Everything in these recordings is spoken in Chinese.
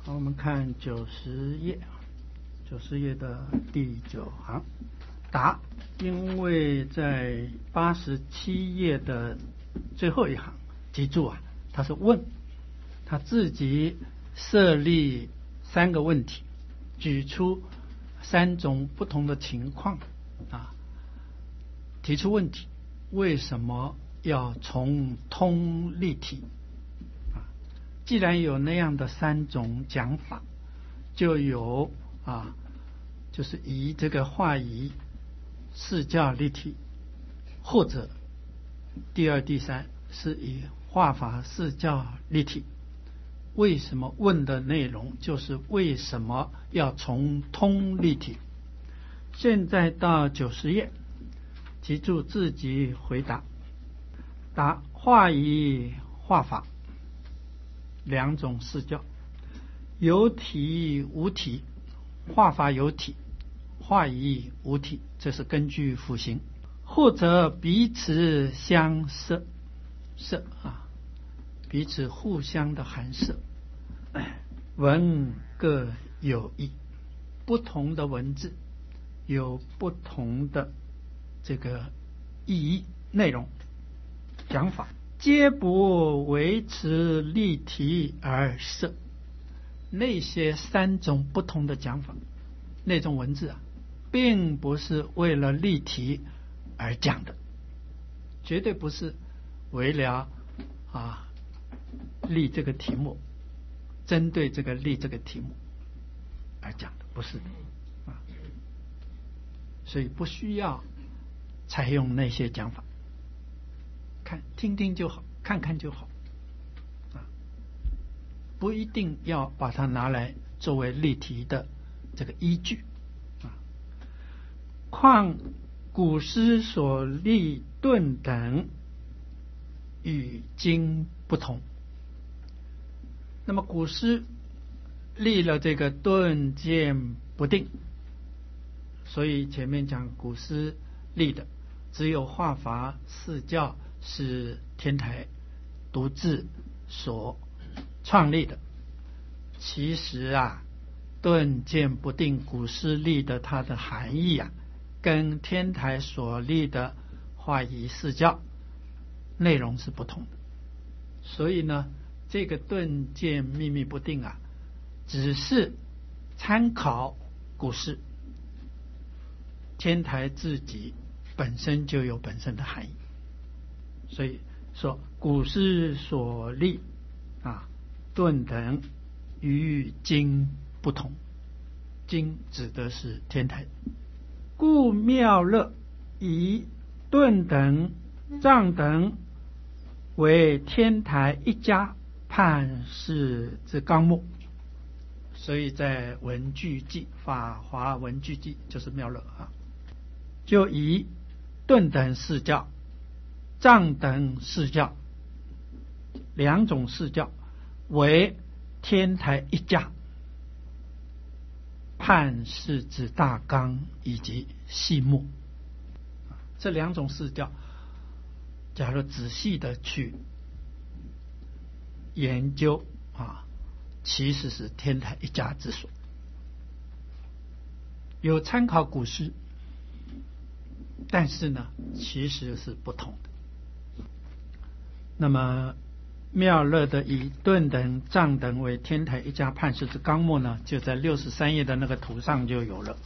好，我们看90页，90页的第9行。答：因为在87页的最后一行，记住啊，他是问，他自己设立3个问题，举出3种不同的情况啊，提出问题：为什么要从通立体？既然有那样的3种讲法，就有就是以这个化仪视教立体，或者第2、第3是以化法视教立体。为什么问的内容就是为什么要从通立体？现在到90页，记住自己回答。答：化仪化法2种视教，有体无体，化法有体，化仪无体，这是根据辅行。或者彼此相摄，彼此互相的含摄，文各有异，不同的文字有不同的这个意义内容讲法，皆不维持立体而摄。那些3种不同的讲法，那种文字并不是为了立体而讲的，绝对不是为了立这个题目，针对这个立这个题目而讲的，不是的所以不需要采用那些讲法，听听就好，看看就好不一定要把它拿来作为立题的这个依据况古师所立顿等与今不同。那么古师立了这个顿渐不定，所以前面讲古师立的只有化法视教是天台独自所创立的。其实顿渐不定古师立的它的含义跟天台所立的化仪视教内容是不同的。所以呢，这个顿渐秘密不定只是参考古师，天台自己本身就有本身的含义。所以说古师所立顿等与今不同，今指的是天台。故妙乐以顿等、藏等为天台一家判事之纲目。所以在文具记，法华文具记就是妙乐就以顿等视教、藏等视教2种视教为天台一家判事之大纲以及细目。这2种视教假如仔细的去研究其实是天台一家之所，有参考古师，但是呢其实是不同的。那么妙乐的以顿等、藏等为天台一家判事之纲目呢，就在63页的那个图上就有了。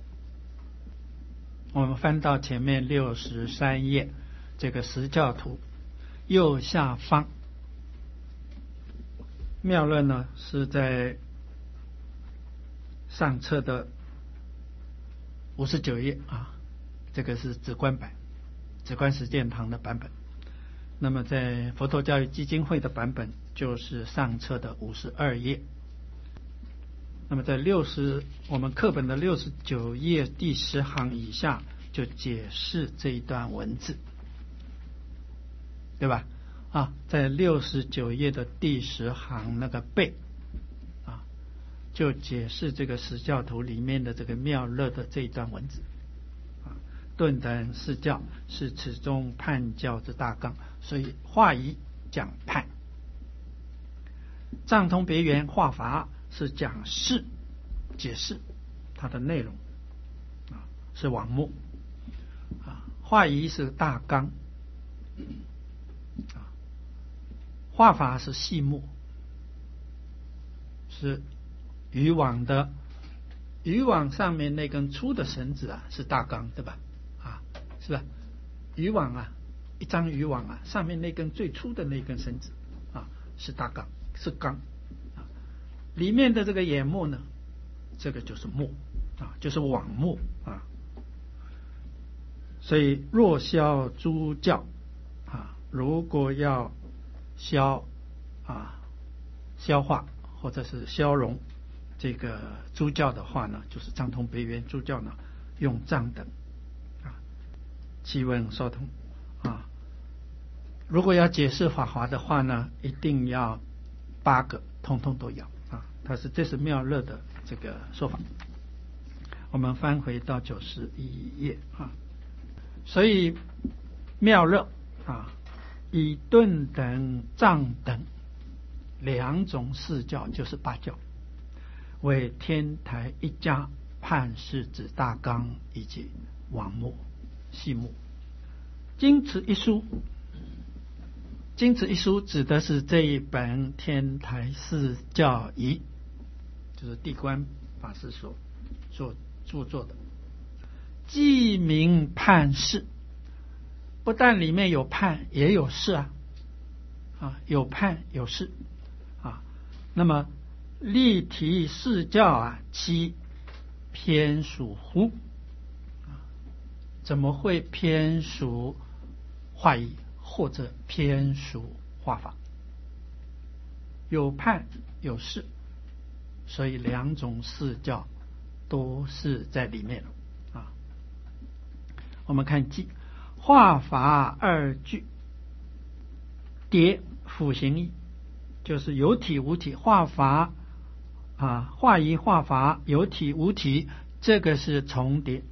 我们翻到前面63页这个实教图右下方，妙乐呢是在上册的59页这个是止观版，止观实践堂的版本。那么在佛陀教育基金会的版本就是上册的52页。那么在我们课本的69页第10行以下就解释这一段文字，对吧？在69页的第10行那个背就解释这个实教图里面的这个妙乐的这一段文字。顿等视教是此中判教之大纲，所以化仪讲判，藏通别圆化法是讲释，解释它的内容啊，是网目啊。化仪是大纲啊，化法是细目，是渔网的渔网上面那根粗的绳子啊，是大纲，对吧？啊，是吧？渔网啊，一张渔网啊，上面那根最粗的那根绳子啊，是大纲，是纲啊。里面的这个眼目呢，这个就是目啊，就是网目啊。所以若消诸教啊，如果要消化或者是消融这个诸教的话呢，就是藏通别圆诸教呢，用藏等啊，气问说通啊。如果要解释法华的话呢，一定要8个通通都要啊。这是妙乐的这个说法。我们翻回到91页啊。所以妙乐啊，以顿等、藏等2种释教，就是8教，为天台一家判释指大纲以及网目、细目。经此一书，经此一书指的是这一本天台释教仪，就是地观法师所著作的。记名判释，不但里面有判，也有释啊，有判有释啊。那么例题释教啊，其偏属乎？怎么会偏属化仪或者偏属化法？有判有释，所以2种释教都是在里面了。我们看记化法2句，叠辅行义，就是有体无体。化法啊，化仪化法有体无体，这个是重叠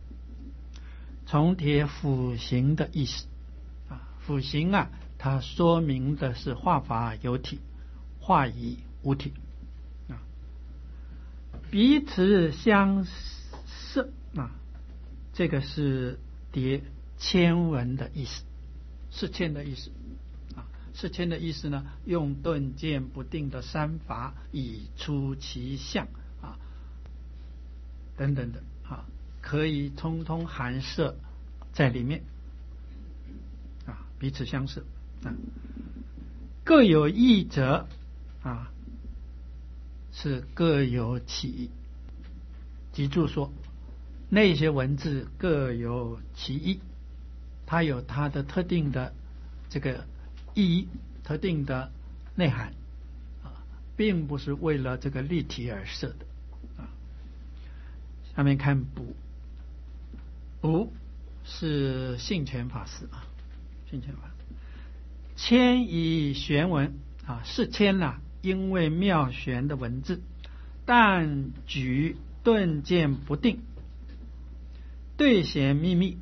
辅行的意思啊。辅行啊，它说明的是化法有体，化仪无体啊，彼此相摄啊，这个是叠签文的意思，是签的意思啊。是签的意思呢，用顿渐不定的3法以出其相啊，等等的啊，可以通通含摄在里面啊，彼此相摄啊。各有异者啊，是各有其意。记住说，那些文字各有其意，它有它的特定的这个意义，特定的内涵啊，并不是为了这个立体而设的啊。下面看补是性权法师啊，性权法签以玄文啊，是签了，因为妙玄的文字，但举顿渐不定，对显秘密，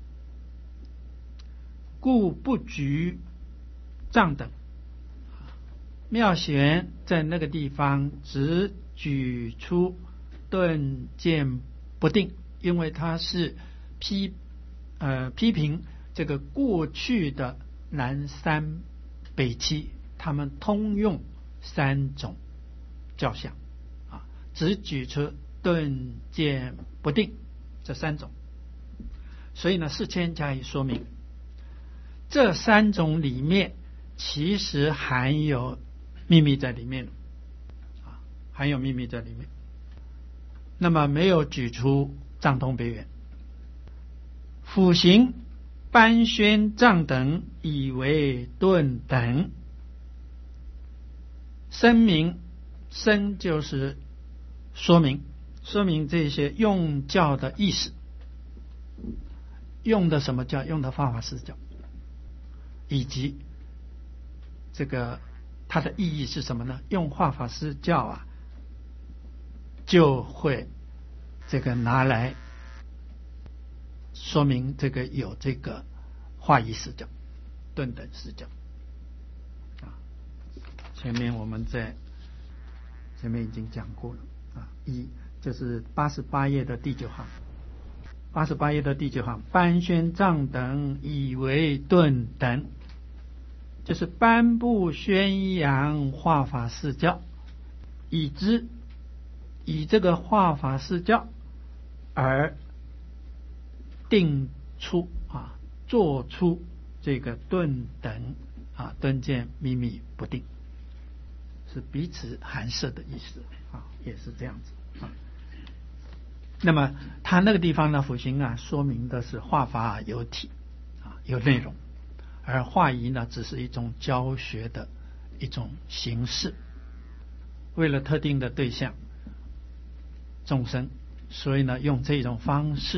故不举藏等。妙玄在那个地方只举出顿渐不定，因为它是批评这个过去的南3北7，他们通用3种教相啊，只举出顿渐不定这3种。所以呢，世谦加以说明，这3种里面其实含有秘密在里面啊，含有秘密在里面。那么没有举出藏通别圆。辅行班宣藏等以为顿等，声明，声就是说明这些用教的意思，用的什么教？用的法华释教，以及这个它的意义是什么呢？用法华释教啊，就会这个拿来说明这个有这个化仪释教、顿等释教啊。前面我们在前面已经讲过了就是88页的第9行，88页的第9行，颁宣藏等以为顿等，就是颁布宣扬化法释教，以这个化法释教而定出做出这个顿等顿渐秘密不定，是彼此含摄的意思也是这样子那么他那个地方呢，辅行说明的是化法有体有内容，而化仪呢只是一种教学的一种形式，为了特定的对象众生，所以呢用这种方式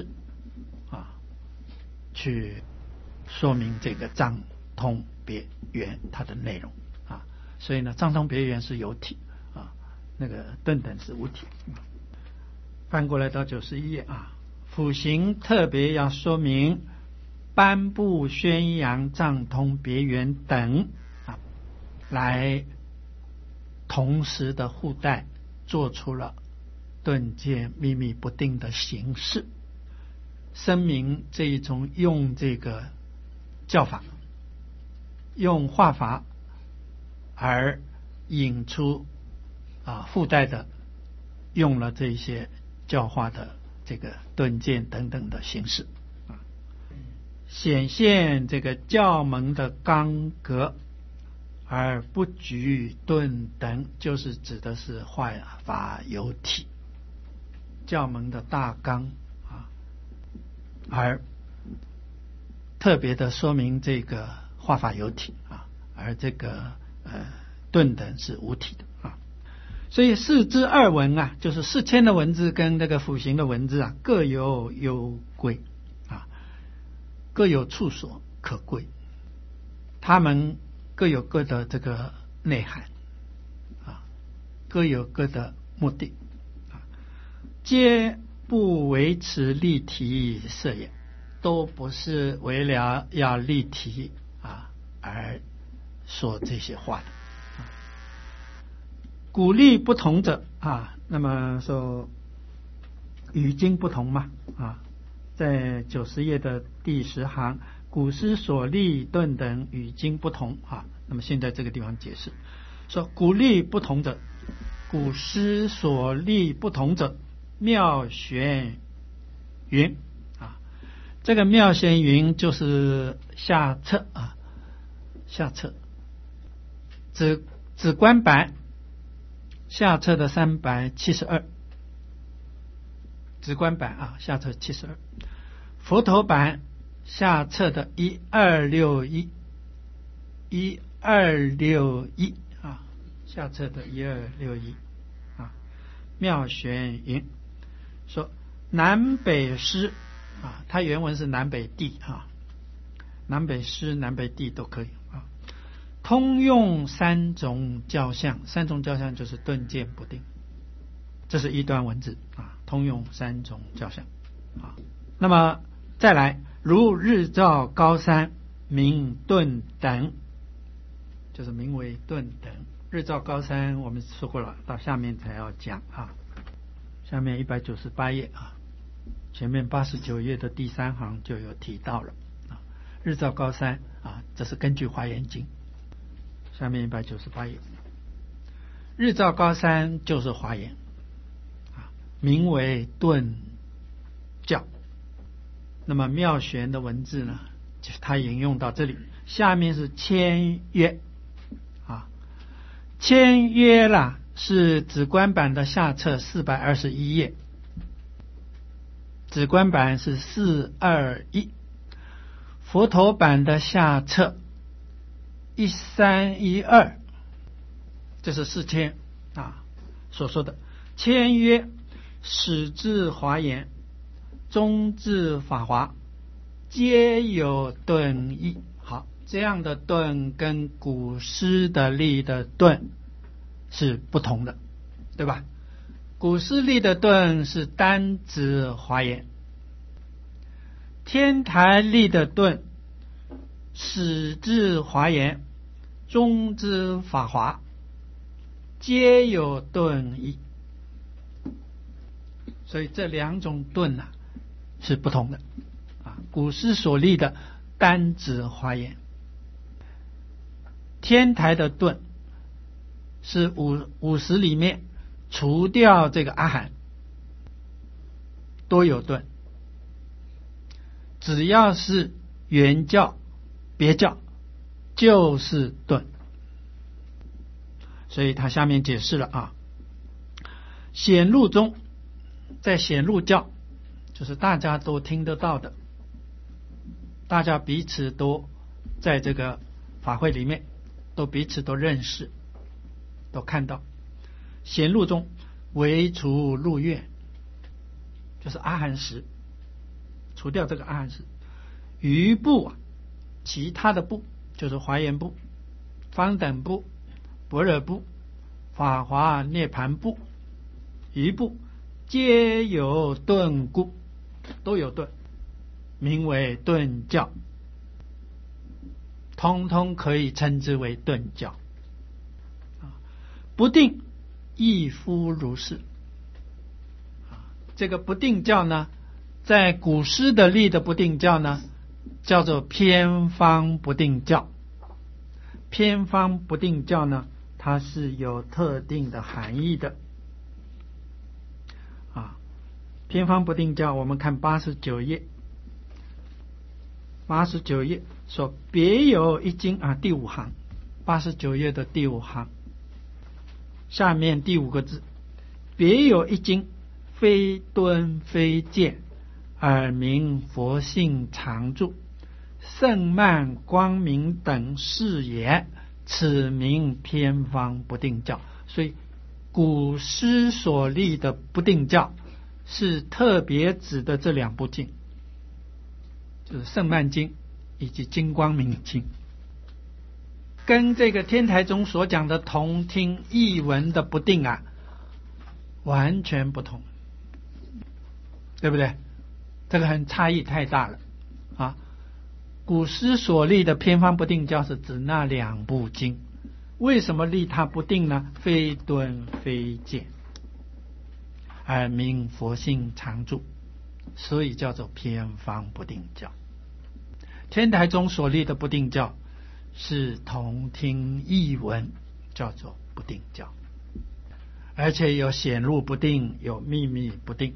去说明这个藏通别圆它的内容所以呢藏通别圆是有体那个顿等是无体翻过来到91页辅行特别要说明颁布宣扬藏通别圆等来同时的互带做出了顿渐秘密不定的形式，声明这一种用这个教法用化法而引出附带的用了这些教化的这个顿渐等等的形式显现这个教门的纲格而不拘顿等，就是指的是化法有体教门的大纲而特别的说明这个化法有体而这个顿等是无体的所以释之二文就是释谦的文字跟这个辅行的文字各有幽归各有处所可归，他们各有各的这个内涵各有各的目的皆不维持立题设也，都不是为了要立题而说这些话的鼓励不同者那么说语经不同嘛在90页的第10行，古师所立顿等语经不同那么现在这个地方解释说鼓励不同者，古师所立不同者，妙玄云这个妙玄云就是下册下册止观版下册的372，止观版下册72，佛头版下册的1261下册的1261妙玄云说南北师它原文是南北地南北师南北地都可以通用3种教相，3种教相就是顿渐不定，这是一段文字通用3种教相那么再来如日照高山名顿等，就是名为顿等。日照高山我们说过了，到下面才要讲下面198页前面89页的第3行就有提到了日照高山这是根据华严经。下面198页，日照高山就是华严名为顿教。那么妙玄的文字呢，他引用到这里，下面是签约签约啦是止观版的下册421页，止观版是421，佛头版的下册1312，这是释谦所说的签约始至华严，终至法华，皆有顿义。好，这样的顿跟古师的立的顿是不同的，对吧？古师立的顿是单指华严，天台立的顿始至华严，终至法华， 皆有顿义。所以这两种顿是不同的古诗所立的单指华严，天台的顿是50里面除掉这个阿含都有顿，只要是原教别教就是顿。所以他下面解释了显露中，在显露教就是大家都听得到的，大家彼此都在这个法会里面都彼此都认识都看到。显露中唯除入院，就是阿含时，除掉这个阿含时，余部其他的部就是华严部、方等部、般若部、法华涅盘部，余部皆有顿故，都有顿，名为顿教，通通可以称之为顿教。不定亦复如是。这个不定教呢，在古诗的立的不定教呢，叫做偏方不定教。偏方不定教呢，它是有特定的含义的偏方不定教，我们看89页，89页说别有一经第5行，89页的第5行下面第5个字，别有一经，非敦非戒，耳明佛性常住，圣曼光明等是也，此名偏方不定教。所以古诗所立的不定教是特别指的这2部经，就是圣曼经以及金光明经，跟这个天台宗所讲的同听异闻的不定完全不同，对不对？这个很差异太大了古诗所立的偏方不定教是指那2部经，为什么立它不定呢？非敦非戒，而明佛性常住，所以叫做偏方不定教。天台宗所立的不定教是同听异闻，叫做不定教，而且有显露不定，有秘密不定。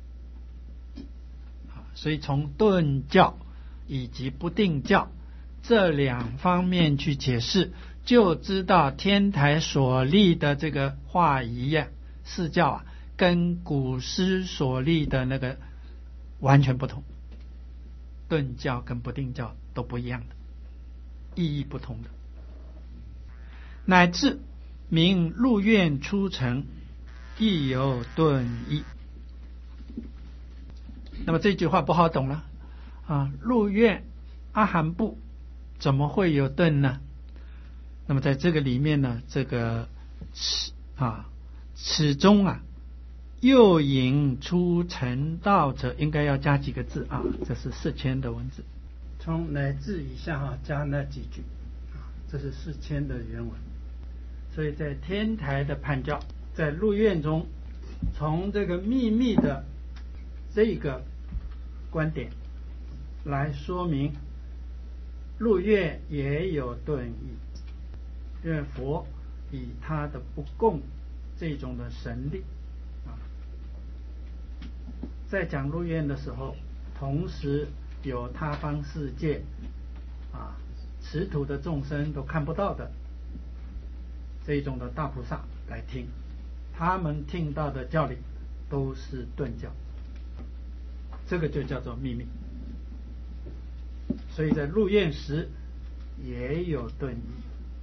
所以从顿教以及不定教这2方面去解释，就知道天台所立的这个化仪四教跟古诗所立的那个完全不同，顿教跟不定教都不一样的，意义不同的，乃至明入院出城亦有顿义。那么这句话不好懂了入院阿含部怎么会有顿呢？那么在这个里面呢，这个此中又引出成道者，应该要加几个字这是4000的文字，从乃至以下加那几句这是4000的原文。所以在天台的判教，在入院中，从这个秘密的这个观点来说明入院也有顿义，因为佛以他的不共这种的神力在讲入院的时候，同时有他方世界此土的众生都看不到的这种的大菩萨来听，他们听到的教理都是顿教，这个就叫做秘密。所以在入院时也有顿义。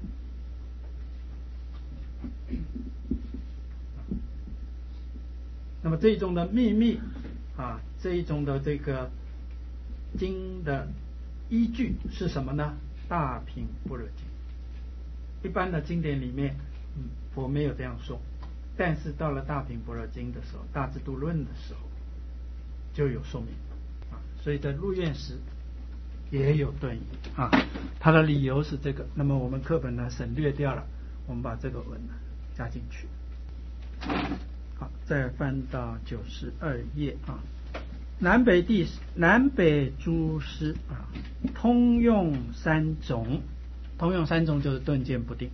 那么这种的秘密这一种的这个经的依据是什么呢？大品般若经。一般的经典里面佛没有这样说，但是到了大品般若经的时候，大智度论的时候就有说明所以在入院时也有顿义它的理由是这个。那么我们课本呢省略掉了，我们把这个文加进去。好，再翻到92页啊。南北诸诗啊，通用三种，通用三种就是顿渐不定。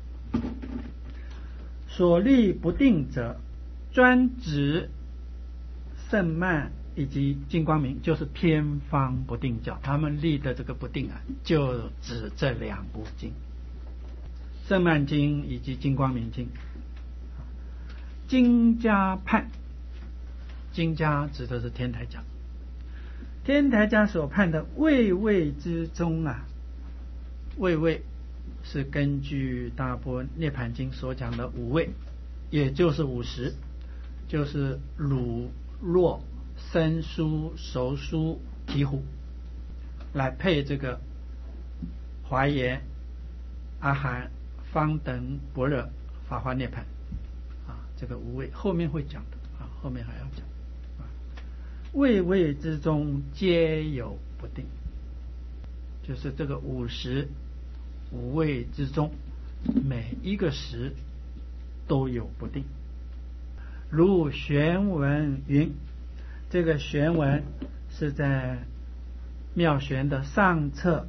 所立不定者，专指圣曼以及金光明，就是偏方不定教，他们立的这个不定啊，就指这两部经，圣曼经以及金光明经。经家判，经家指的是天台家，天台家所判的位位之中啊，位位是根据大般涅盘经所讲的五位，也就是50，就是乳酪生酥熟酥醍醐，来配这个华严阿含方等般若法华涅盘啊，这个五位后面会讲的啊，后面还要讲啊。位位之中皆有不定，就是这个50五位之中，每一个时都有不定。如玄文云，这个玄文是在妙玄的上册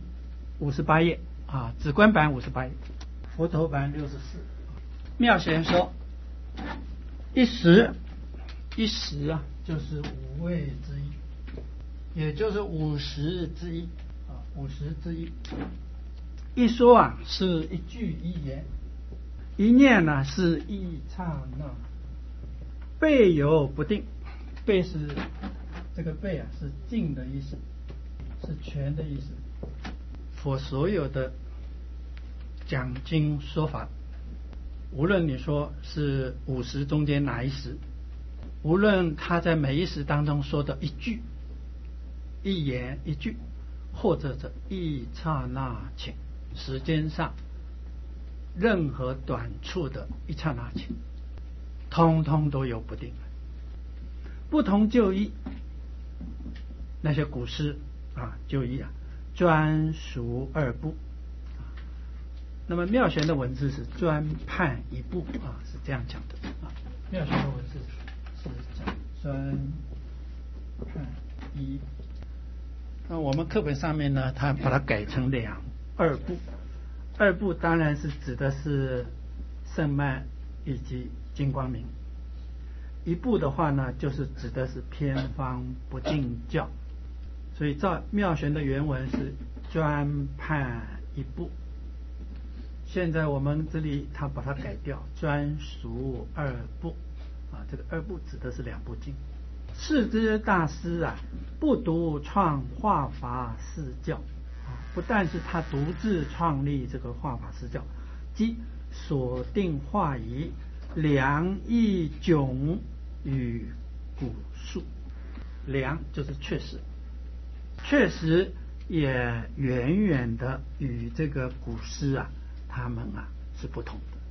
58页啊，止观版58页，佛头版64。妙玄说，一时啊，就是五位之一，也就是50之一啊，50之一。一说啊，是一句一言，一念呢是一刹那。备有不定，备是这个备啊，是尽的意思，是全的意思。佛所有的讲经说法，无论你说是50中间哪一时，无论他在每一时当中说的一句、一言、一句，或者这一刹那情，时间上任何短处的一刹那情，通通都有不定。不同就义，那些古诗啊，就义啊，专属二部。那么妙玄的文字是专判一部啊，是这样讲的啊。妙玄的文字是讲专判一。那我们课本上面呢，它把它改成二部。二部当然是指的是圣曼以及金光明。一部的话呢，就是指的是偏方不定教。所以照妙玄的原文是专判一部。现在我们这里他把它改掉，专属二部啊，这个二部指的是2部经。释之大师啊，不独创化法四教啊，不但是他独自创立这个化法四教，即锁定化仪良义迥与古数。良就是确实，确实也远远的与这个古诗啊，他们啊是不同的。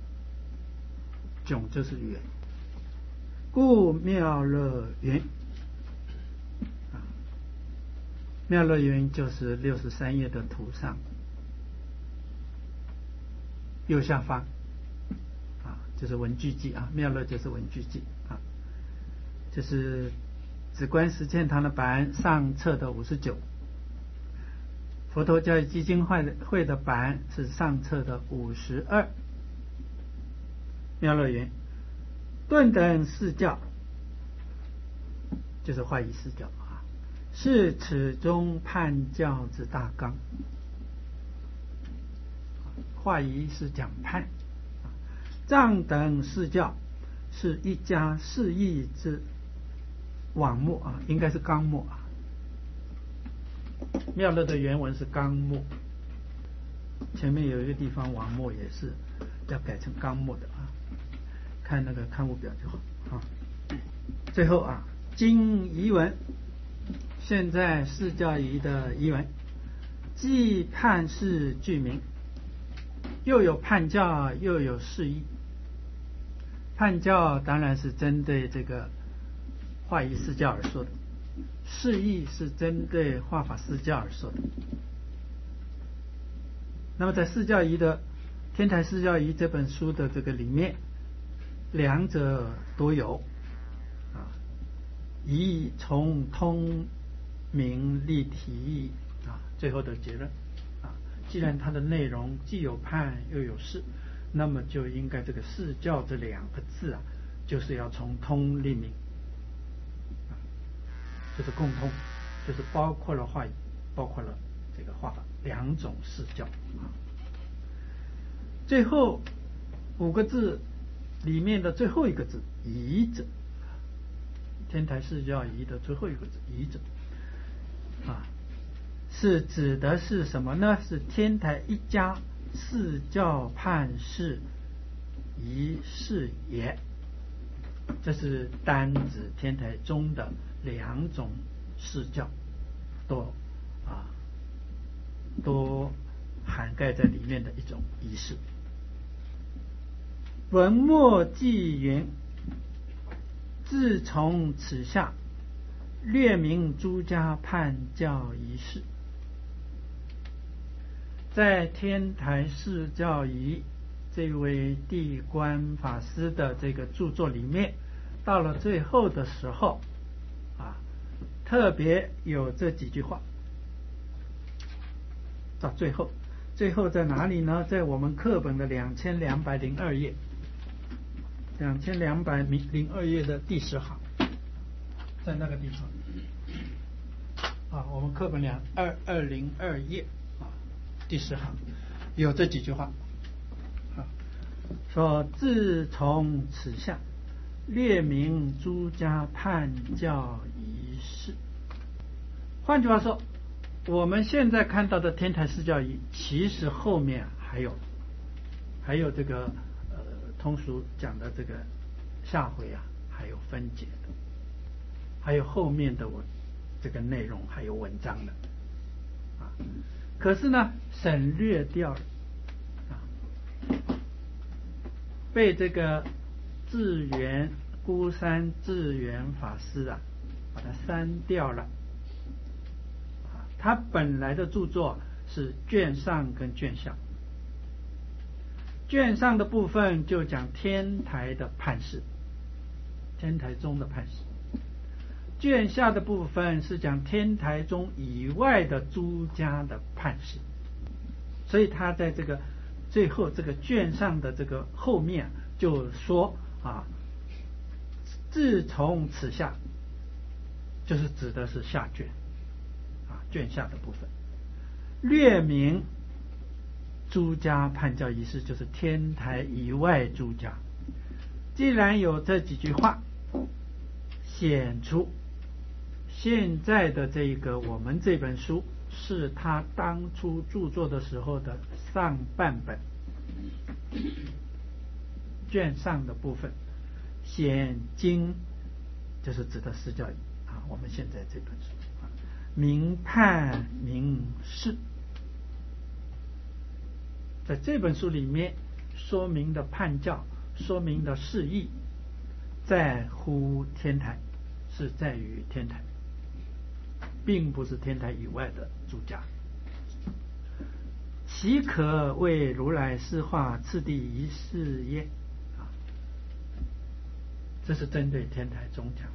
迥就是远。故妙乐云啊，妙乐云就是63页的图上右下方啊，就是文具记啊，妙乐就是文具记啊，就是止观实践堂的版上册的59，佛陀教育基金会的版是上册的52。妙乐云，顿等四教，就是化仪四教啊，是此中判教之大纲。化仪是讲判，藏等四教是一家释义之网目啊，应该是纲目啊。妙乐的原文是纲目，前面有一个地方网目也是要改成纲目的啊，看那个刊物表就好啊。最后啊，经仪文，现在释教仪的仪文，既判释具名，又有判教又有释义。判教当然是针对这个化仪四教而说的，释义是针对化法四教而说的。那么在释教仪的天台释教仪这本书的这个里面，两者都有啊，仪从通明立体啊，最后的结论啊，既然它的内容既有判又有释，那么就应该这个释教这两个字啊，就是要从通立明啊，就是共通，就是包括了话语，包括了这个话法两种释教啊。最后5个字里面的最后一个字仪者，天台释教仪的最后一个字仪者啊，是指的是什么呢？是天台一家释教判释仪式也，这是单指天台中的2种释教都涵盖在里面的一种仪式。文末记云：自从此下，略明诸家判教仪式。在天台释教仪这位地观法师的这个著作里面，到了最后的时候啊，特别有这几句话。到最后在哪里呢？在我们课本的2202页，2202页的第10行，在那个地方啊，我们课本2202页啊，第10行有这几句话啊，说自从此下，略明诸家判教仪式。换句话说，我们现在看到的天台释教仪，其实后面还有这个通俗讲的这个下回啊，还有分解的，还有后面的这个内容还有文章的啊。可是呢，省略掉了啊，被这个孤山智圆法师啊，把它删掉了。他本来的著作是卷上跟卷下，卷上的部分就讲天台的判释，天台宗的判释；卷下的部分是讲天台宗以外的诸家的判释。所以他在这个最后这个卷上的这个后面就说啊，自从此下，就是指的是下卷。卷下的部分略明诸家判教仪式，就是天台以外诸家。既然有这几句话，显出现在的这个我们这本书是他当初著作的时候的上半本，卷上的部分显经，就是指的释教仪啊。我们现在这本书明判明释，在这本书里面说明的判教，说明的释义，在乎天台，是在于天台，并不是天台以外的诸家。岂可为如来释化次第仪式耶？这是针对天台宗讲的，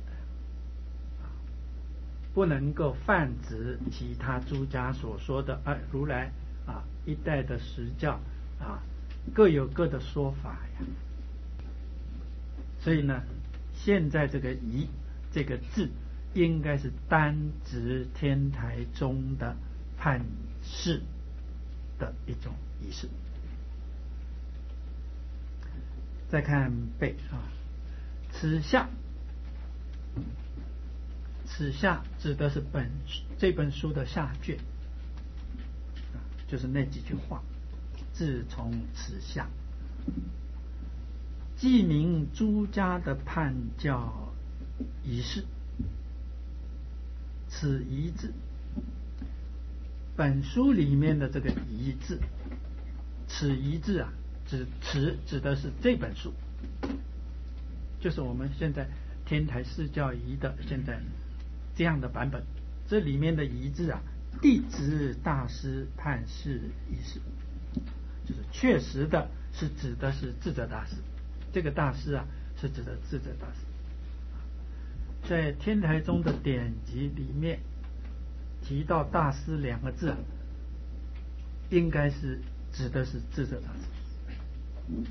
不能够泛指其他诸家所说的如来啊一代的实教啊，各有各的说法呀。所以呢，现在这个仪这个字应该是单指天台宗的判释的一种仪式。再看背啊，此下指的是这本书的下卷，就是那几句话。自从此下，记明诸家的判教仪式。此仪字，本书里面的这个仪字，此仪字啊，指的是这本书，就是我们现在天台释教仪的现在这样的版本。这里面的仪字啊，弟子大师判释仪式，就是确实的是指的是智者大师，这个大师啊是指的智者大师。在天台宗的典籍里面提到大师两个字，应该是指的是智者大师。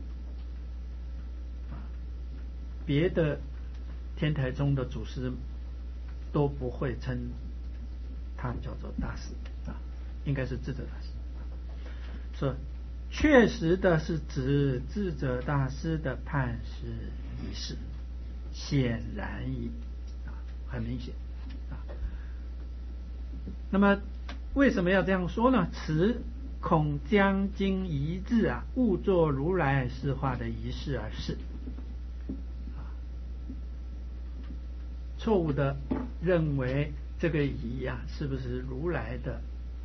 别的天台宗的祖师都不会称他叫做大师啊，应该是智者大师。说确实的是指智者大师的判师仪式，显然矣啊，很明显啊。那么为什么要这样说呢？此恐将经一致啊，误作如来释化的仪式而是。错误的认为这个仪啊是不是如来的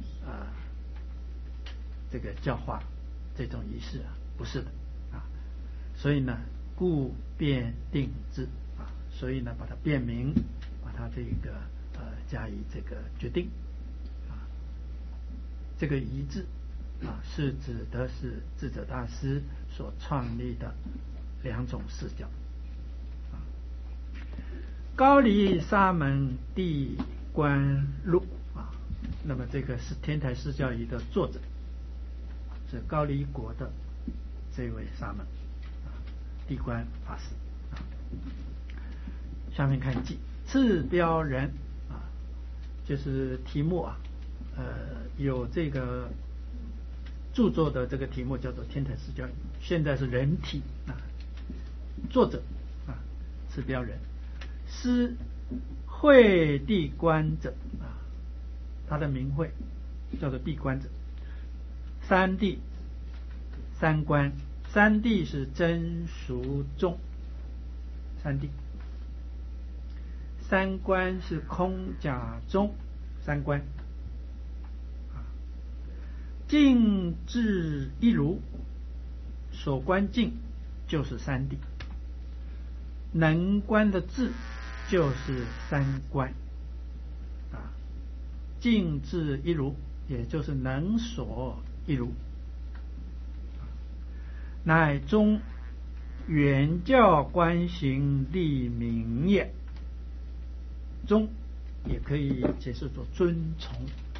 这个教化这种仪式啊？不是的啊，所以呢，故变定制啊，所以呢把它变明，把它这个加以这个决定啊，这个仪制啊是指的是智者大师所创立的两种释教。高丽沙门地观录啊，那么这个是天台释教仪的作者，是高丽国的这位沙门地观法师啊。下面看记次标人啊，就是题目啊，有这个著作的这个题目叫做天台释教仪，现在是人体啊，作者啊次标人。师会地观者啊，他的名讳叫做地观者。三谛三观，三谛是真俗众，三谛；三观是空假中，三观。净智一如，所观净就是三谛，能观的智就是三观啊，净智一如，也就是能所一如，乃中原教观行立名也。中也可以解释作尊崇，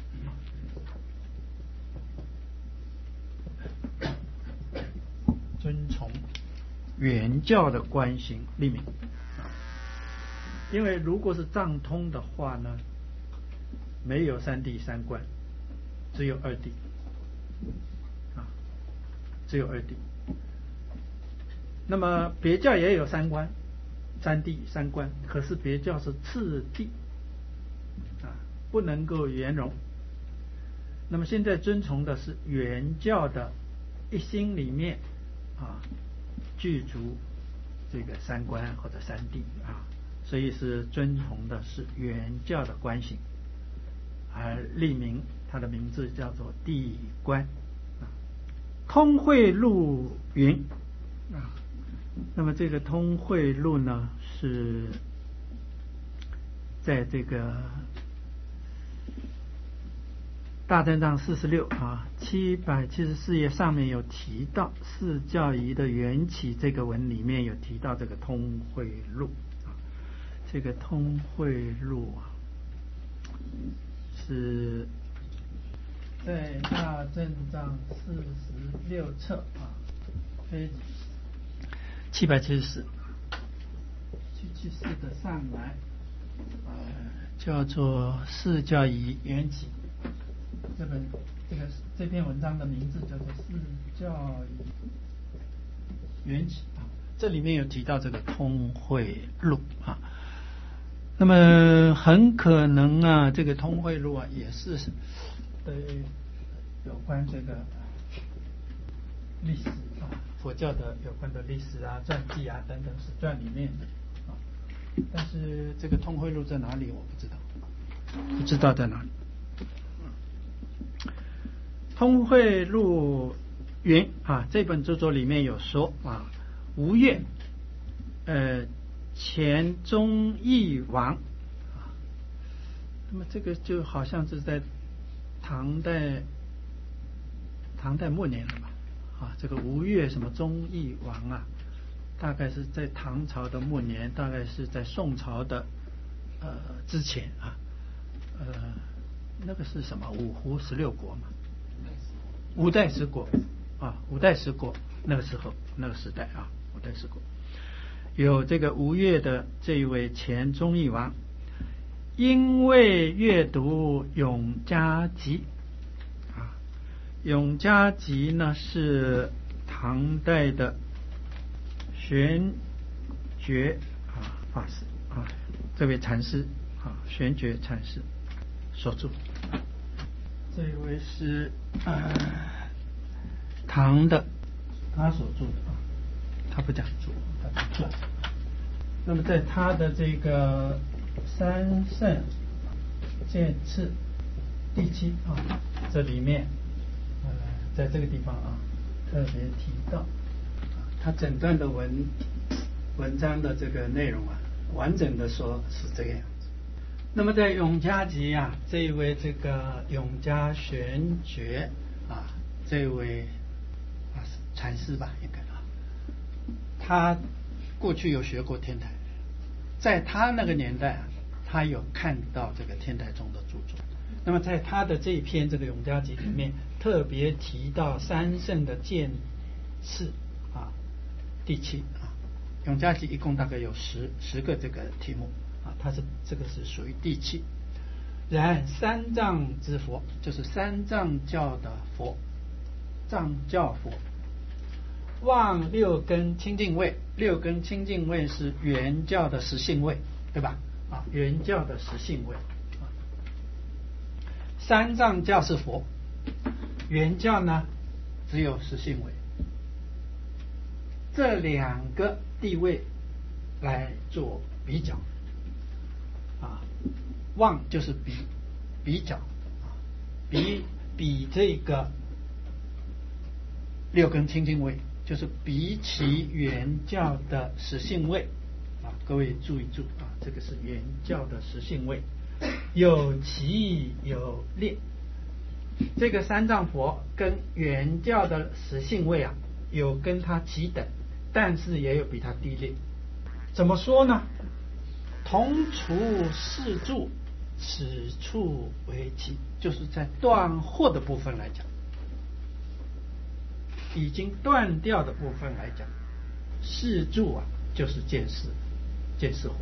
尊崇原教的观行立名。因为如果是藏通的话呢，没有三谛三观，只有二谛啊，只有二谛。那么别教也有三观、三谛、三观，可是别教是次谛啊，不能够圆融。那么现在尊崇的是原教的一心里面啊，具足这个三观或者三谛啊。所以是尊崇的是原教的观行，而立名他的名字叫做地观。通会录云啊，那么这个通会录呢是在这个大正藏46啊774页上面有提到释教仪的缘起，这个文里面有提到这个通会录。这个通会录啊，是在大正藏46册啊，774的上来，叫做释教仪缘起。这篇文章的名字叫做释教仪缘起啊，这里面有提到这个通会录啊。那么很可能啊，这个通会录啊也是有关这个历史啊，佛教的有关的历史啊、传记啊等等史传里面的啊。但是这个通会录在哪里我不知道在哪里。通会录云啊，这本著作里面有说啊，吴越前忠义王啊，那么这个就好像是在唐代末年了吧啊，这个吴越什么忠义王啊，大概是在唐朝的末年，大概是在宋朝的之前啊，那个是什么五胡16国嘛，五代十国啊，五代十国那个时候那个时代啊，五代十国有这个吴越的这一位前忠义王，因为阅读《永嘉集》啊，《永嘉集》呢是唐代的玄觉法师啊，这位禅师啊，玄觉禅师所著。这一位是唐的，他所著的啊，他不讲注，他讲注。那么在他的这个三圣见次第7啊，这里面在这个地方啊特别提到他整段的文章的这个内容啊，完整的说是这个样子。那么在永嘉集啊，这一位这个永嘉玄觉啊，这位禅师吧，应该啊，他过去有学过天台，在他那个年代啊，他有看到这个天台宗的著作。那么在他的这一篇这个永嘉集里面，特别提到三圣的见次啊，第7啊，永嘉集一共大概有10个这个题目啊，它是这个是属于第7。然三藏之佛，就是三藏教的佛，藏教佛，望6根清净位，6根清净位是原教的实性位，对吧？啊，原教的实性位。三藏教是佛，原教呢只有实性位，这2个地位来做比较啊，望就是比较啊，比这个6根清净位，就是比起原教的实性位啊，各位注意啊，这个是原教的实性位，有齐有列。这个三藏佛跟原教的实性位啊，有跟他齐等，但是也有比他低劣。怎么说呢？同处四住，此处为齐，就是在断惑的部分来讲，已经断掉的部分来讲，四住啊就是见识惑，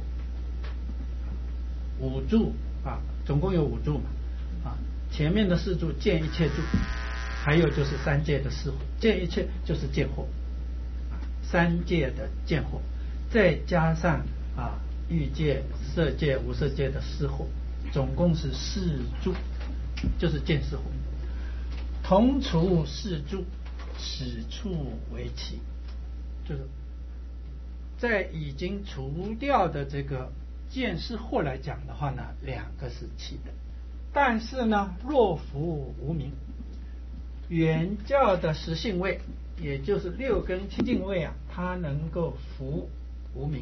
五住啊，总共有5住嘛啊，前面的4住见一切住，还有就是3界的四惑，见一切就是见惑，3界的见惑，再加上欲界、色界、无色界的四惑，总共是4住，就是见识惑。同除4住，此处为齐，就是在已经除掉的这个见识惑来讲的话呢，2个是齐的。但是呢，若服无明，原教的实性位，也就是6根清净位啊，它能够服无明，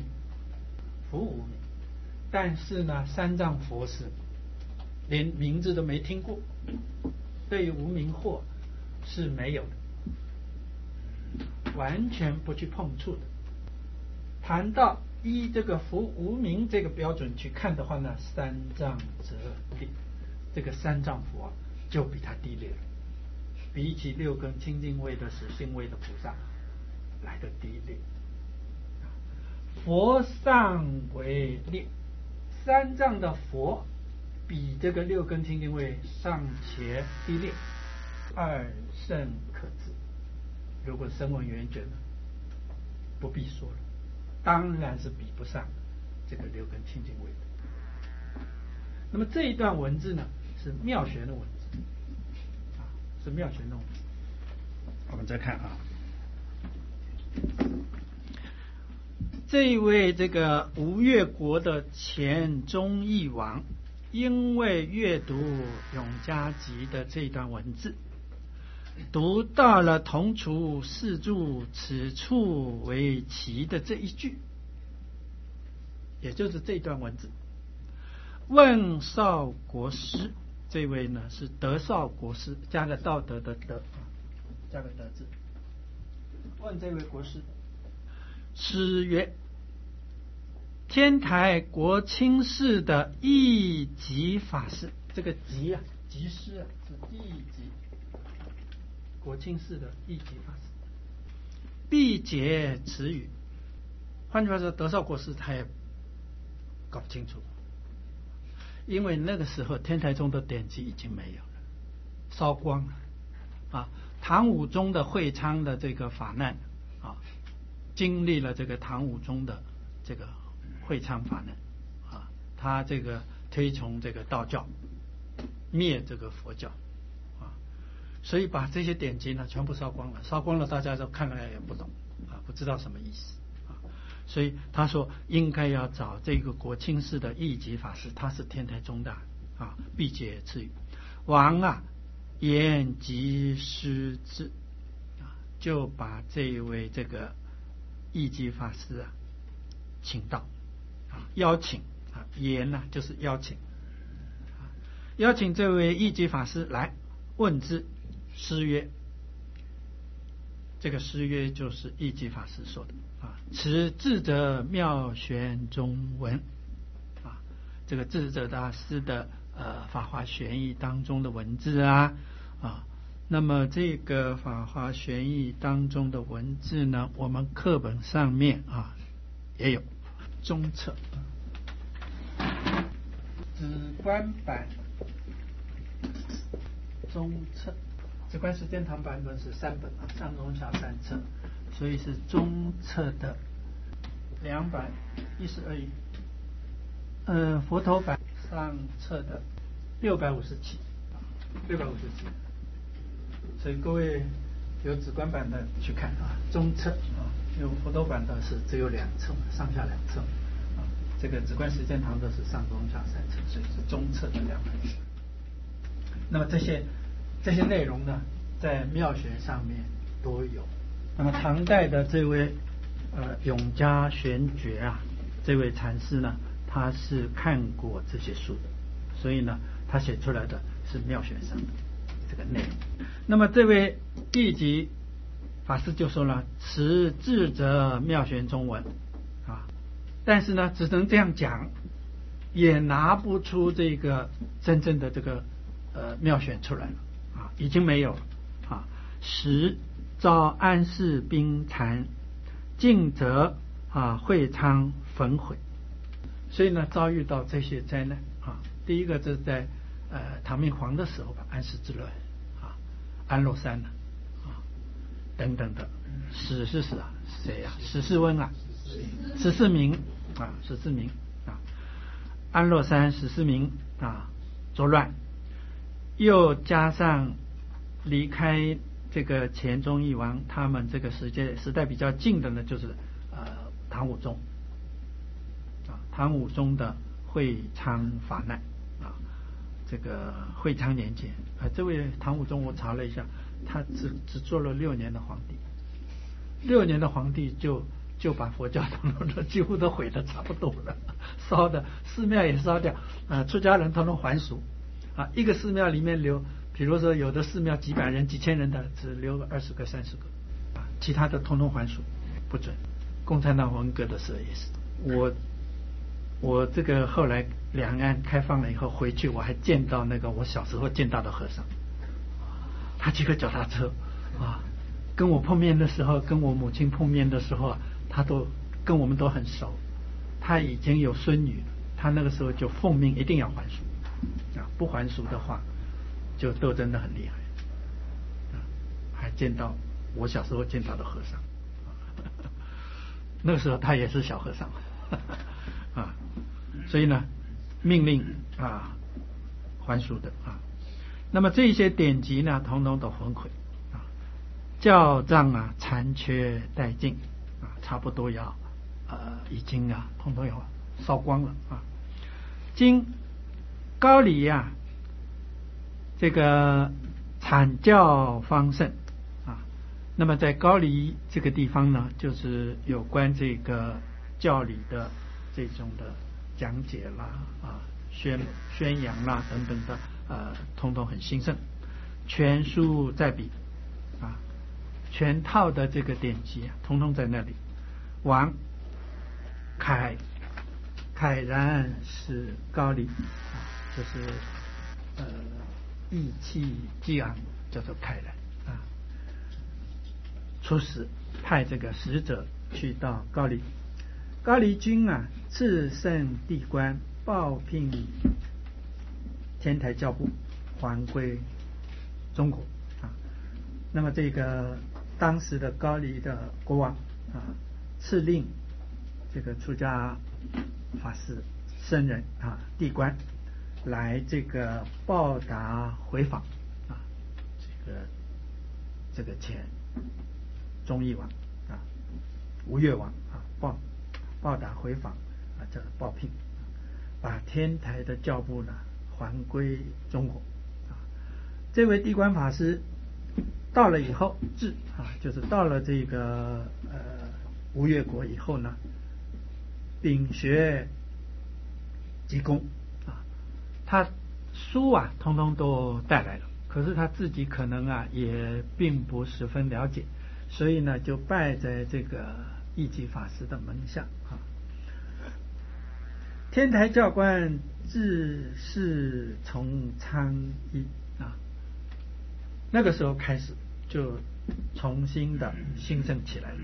但是呢，三藏佛是连名字都没听过，对于无明惑是没有的，完全不去碰触的。谈到依这个服无明这个标准去看的话呢，三藏则劣，这个三藏佛就比他低劣了，比起6根清净位的实性位的菩萨来的低劣。佛上为劣，三藏的佛比这个6根清净位尚且低劣，2圣可知。如果声闻缘觉呢，不必说了，当然是比不上这个6根清净位的。那么这一段文字呢，是妙玄的文字是妙玄的文字。我们再看这一位这个吴越国的前忠义王，因为阅读永嘉集的这段文字，读到了同除4住，此处为齐的这一句，也就是这段文字，问少国师，这位呢是德少国师，加个道德的德，加个德字， 问这位国师，师曰：天台国清寺的义寂法师，这个寂啊，寂师啊，是义寂，国清寺的义寂法师，必解此语。换句话说，德绍国师他也搞不清楚，因为那个时候天台宗的典籍已经没有了，烧光了啊。唐武宗的会昌的这个法难啊，经历了这个唐武宗的这个会昌法难啊，他这个推崇这个道教，灭这个佛教啊，所以把这些典籍呢全部烧光了，烧光了大家都看了也不懂啊，不知道什么意思啊，所以他说应该要找这个国清寺的义寂法师，他是天台宗的啊，必解此语。王啊言及师之啊，就把这一位这个义寂法师啊请到啊，邀请啊，言呢就是邀请啊，邀请这位义寂法师来问之。师曰，这个师曰就是义寂法师说的啊，此智者妙玄中文啊，这个智者大师的法华玄义当中的文字啊，那么这个法华玄义当中的文字呢，我们课本上面啊也有中册紫观版中册，紫观时间堂版本是3本啊，上中下3册，所以是中册的212页。佛头版上册的657，所以各位有紫观版的去看啊，中册啊，有佛头版的是只有2册，上下2册啊。这个紫观时间堂的是上中下3册，所以是中册的2本。那么这些内容呢，在妙玄上面都有。那么唐代的这位永嘉玄觉啊，这位禅师呢，他是看过这些书的，所以呢，他写出来的是妙玄上的这个内容。那么这位义寂法师就说了，此智者妙玄中文啊，但是呢，只能这样讲，也拿不出这个真正的这个妙玄出来了啊，已经没有了啊。时遭安世兵残，尽则会昌焚毁，所以呢，遭遇到这些灾难啊。第一个是在唐明皇的时候吧，安史之乱啊，安禄山呢啊等等的，史是谁啊？史思温啊，史思明啊，史思明啊，安禄山、史思明啊作乱，又加上离开这个前中义王，他们这个时代比较近的呢，就是唐武宗啊，唐武宗的会昌法难啊，这个会昌年间这位唐武宗我查了一下，他只做了6年的皇帝，6年的皇帝就把佛教统统都几乎都毁得差不多了，烧的寺庙也烧掉出家人统统还俗啊，一个寺庙里面留，比如说有的寺庙几百人、几千人的，只留个20个、30个啊，其他的统统还俗，不准。共产党文革的时候也是，我这个后来两岸开放了以后回去，我还见到那个我小时候见到的和尚，他骑个脚踏车啊，跟我碰面的时候，跟我母亲碰面的时候啊，他都跟我们都很熟，他已经有孙女了，他那个时候就奉命一定要还俗啊，不还俗的话就斗争得很厉害啊，还见到我小时候见到的和尚。那个时候他也是小和尚啊，所以呢，命令还俗的啊。那么这些典籍呢，统统都焚毁啊，教藏残缺殆尽啊，差不多要已经统统要烧光了啊。经高丽这个阐教方盛。那么在高丽这个地方呢，就是有关这个教理的这种的讲解啦宣扬啦等等的统统很兴盛，全书在笔全套的这个典籍通通在那里。王慨然是高丽就是意气激昂，叫做慨然出使派这个使者去到高丽。高丽君赐圣地官，报聘天台教部，还归中国那么这个当时的高丽的国王赐令这个出家法师僧人地官来这个报答回访这个前忠义王吴越王报答回访叫报聘，把天台的教部呢还归中国这位地官法师到了以后就是到了这个吴越国以后呢，秉学积功他书通通都带来了，可是他自己可能也并不十分了解，所以呢就拜在这个义寂法师的门下天台教官自是从昌邑那个时候开始就重新的兴盛起来了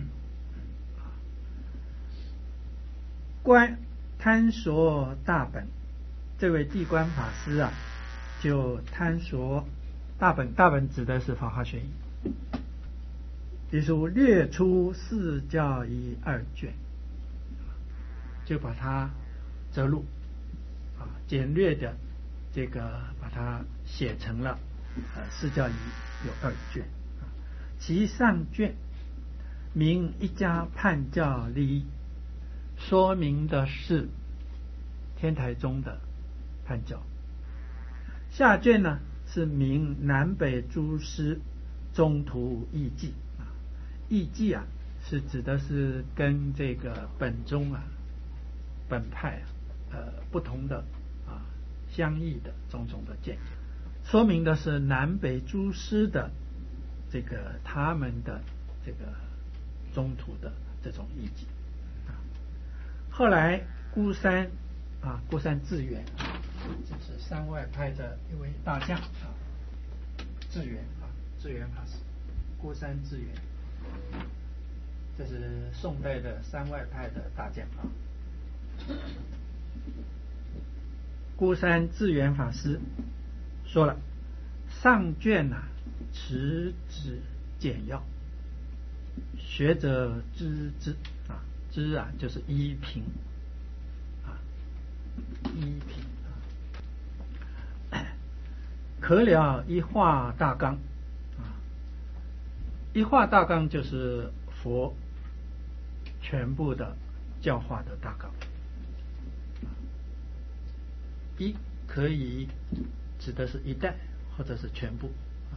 观贪索大本，这位地官法师就贪索大本，大本指的是《法华玄义》，于是略出四教仪2卷，就把它折录简略的这个把它写成了四教仪有2卷其上卷名一家判教利益，说明的是天台宗的判教，下卷呢是明南北诸师中途义记义记是指的是跟这个本宗本派不同的相异的种种的见解，说明的是南北诸师的这个他们的这个中途的这种义记后来孤山智远这是山外派的一位大将智远法师，孤山智远这是宋代的山外派的大将孤山智远法师说了，上卷持旨简要，学者知之就是依凭可了一化大纲一化大纲就是佛全部的教化的大纲一可以指的是一代或者是全部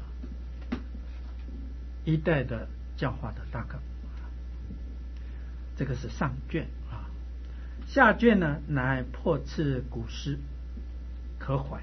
一代的教化的大纲，这个是上卷下卷呢乃破斥古师可缓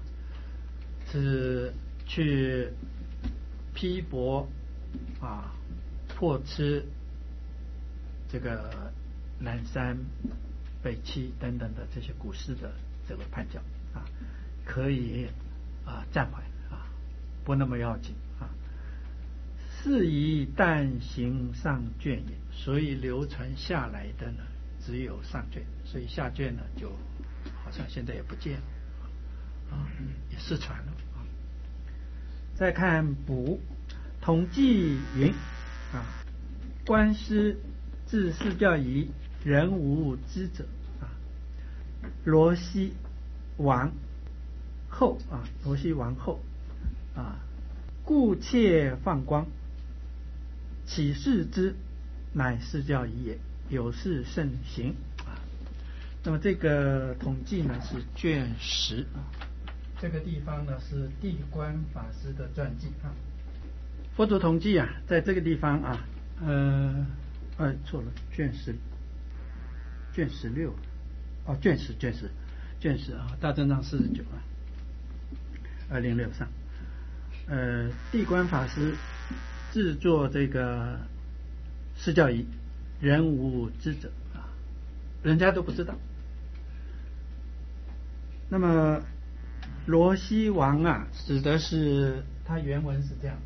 是去批驳破斥这个南山北齐等等的这些古师的这个判教可以暂缓不那么要紧是以但行上卷也，所以流传下来的呢只有上卷，所以下卷呢就好像现在也不见也失传了再看补统计云观师自四教仪人无知者罗西王后罗西王后故切放光，启示之乃四教仪也，有事慎行那么这个统计呢是卷10这个地方呢是地官法师的传记佛祖统计在这个地方错了，卷16卷10大正藏492063地官法师制作这个释教仪，人无知者啊，人家都不知道。那么罗西王啊，指的是他原文是这样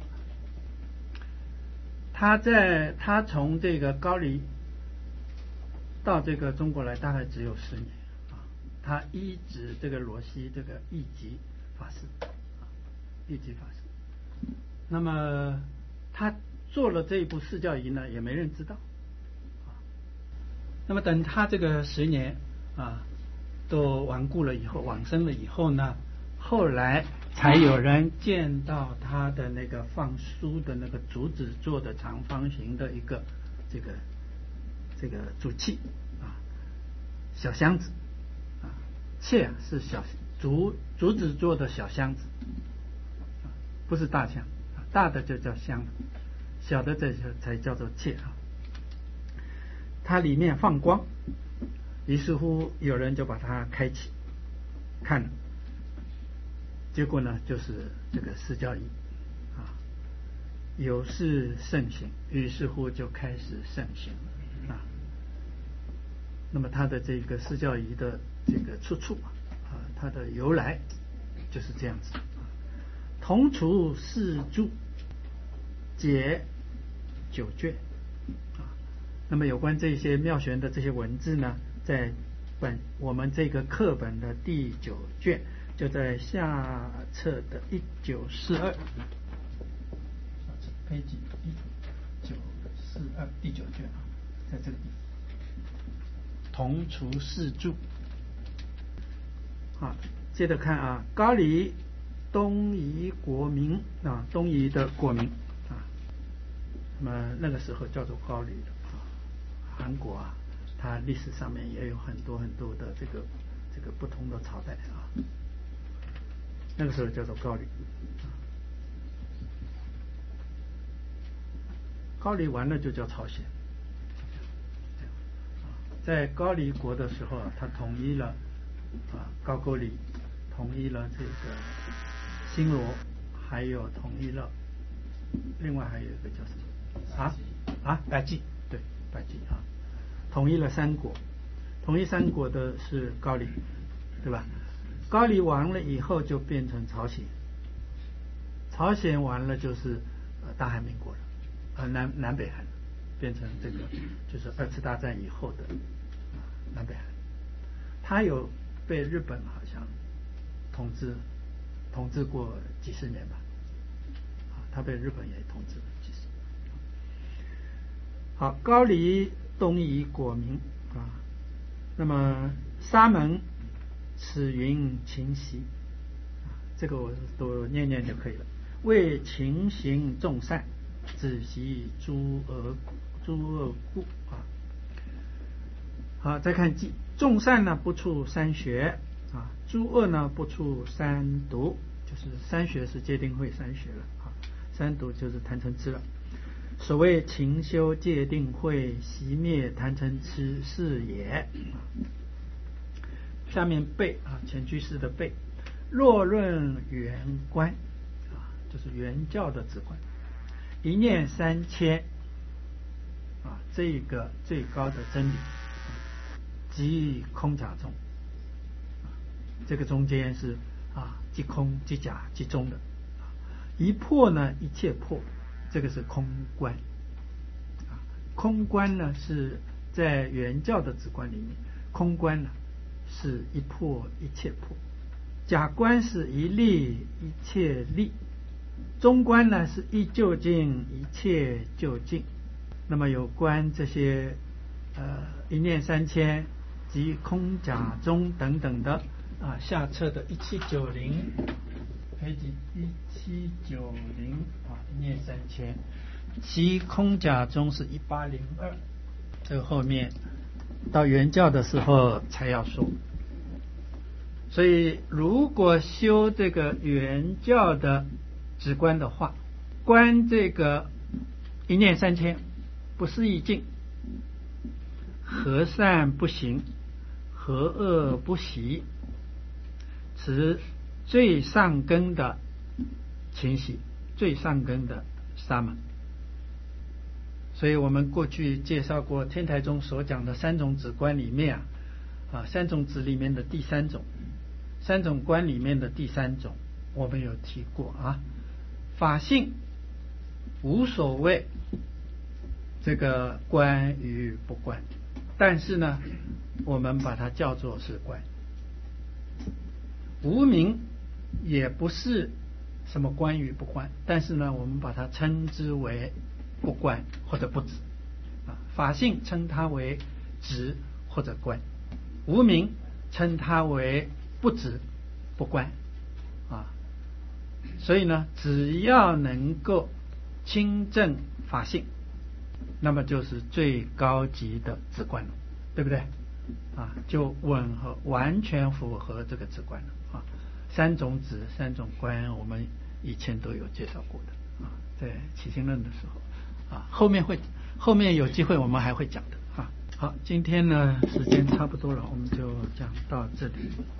的，他从这个高丽到这个中国来，大概只有10年啊。他依止这个罗西这个义吉法师啊，义吉法师。那么他做了这一部释教仪呢，也没人知道啊。那么等他这个10年啊都亡故了以后，往生了以后呢，后来才有人见到他的那个放书的那个竹子做的长方形的一个这个竹器啊，小箱子啊，切是小竹子做的小箱子，不是大箱，大的就叫箱，小的这才叫做切啊。它里面放光，于是乎有人就把它开启看了，结果呢就是这个释教仪啊，有事盛行，于是乎就开始盛行啊。那么它的这个释教仪的这个出处啊，它的由来就是这样子。同除4注，解9卷啊。那么有关这些妙玄的这些文字呢，在我们这个课本的第9卷，就在下册的1942，配记1942第9卷啊，在这个地方。同除4注。好，接着看啊，高丽东夷国名啊，东夷的国名啊，那么那个时候叫做高丽的啊。韩国啊，它历史上面也有很多的这个不同的朝代啊，那个时候叫做高丽。高丽完了就叫朝鲜。在高丽国的时候啊，他统一了啊高句丽，统一了这个新罗，还有统一了，另外还有一个叫什么百济，对，百济啊，统一了3国，统一3国的是高丽，对吧？高丽完了以后就变成朝鲜，朝鲜完了就是大韩民国了，南北韩。变成这个就是2次大战以后的南北韩，他有被日本好像统治过几十年吧，他被日本也统治了几十年。好，高丽东夷国名啊，那么沙门此云勤习，这个我都念念就可以了。为勤行众善，止息诸恶故啊。好，再看记，众善呢不处3学啊，诸恶呢不处3毒，就是3学是戒定慧3学了啊，3毒就是贪嗔痴了。所谓勤修戒定慧，息灭贪嗔痴是也。下面背啊，前居士的背，若论圆观啊，就是圆教的止观，一念3000啊，这个最高的真理，即空假中，这个中间是即空即假即中的，一破呢一切破，这个是空观空观呢是在原教的止观里面，空观呢是一破一切破，假观是一立一切立，中观呢是一究竟一切究竟。那么有关这些一念3000及空假中等等的下册的1790配记1790一念3000，其空假中是1802，这个后面到原教的时候才要说。所以如果修这个原教的止观的话，观这个一念3000不思议境，何善不行，何恶不习，此最上根的勤习，最上根的沙门所以我们过去介绍过天台宗所讲的三种止观里面三种止里面的第三种，三种观里面的第三种，我们有提过法性无所谓这个观与不观，但是呢我们把它叫做是观。无明也不是什么观与不观，但是呢我们把它称之为不观或者不止法性称它为止或者观，无明称它为不止不观所以呢只要能够亲证法性，那么就是最高级的止观了，对不对就吻合，完全符合这个止观了三种止三种观我们以前都有介绍过的在起心论的时候后面有机会我们还会讲的好，今天呢时间差不多了，我们就讲到这里。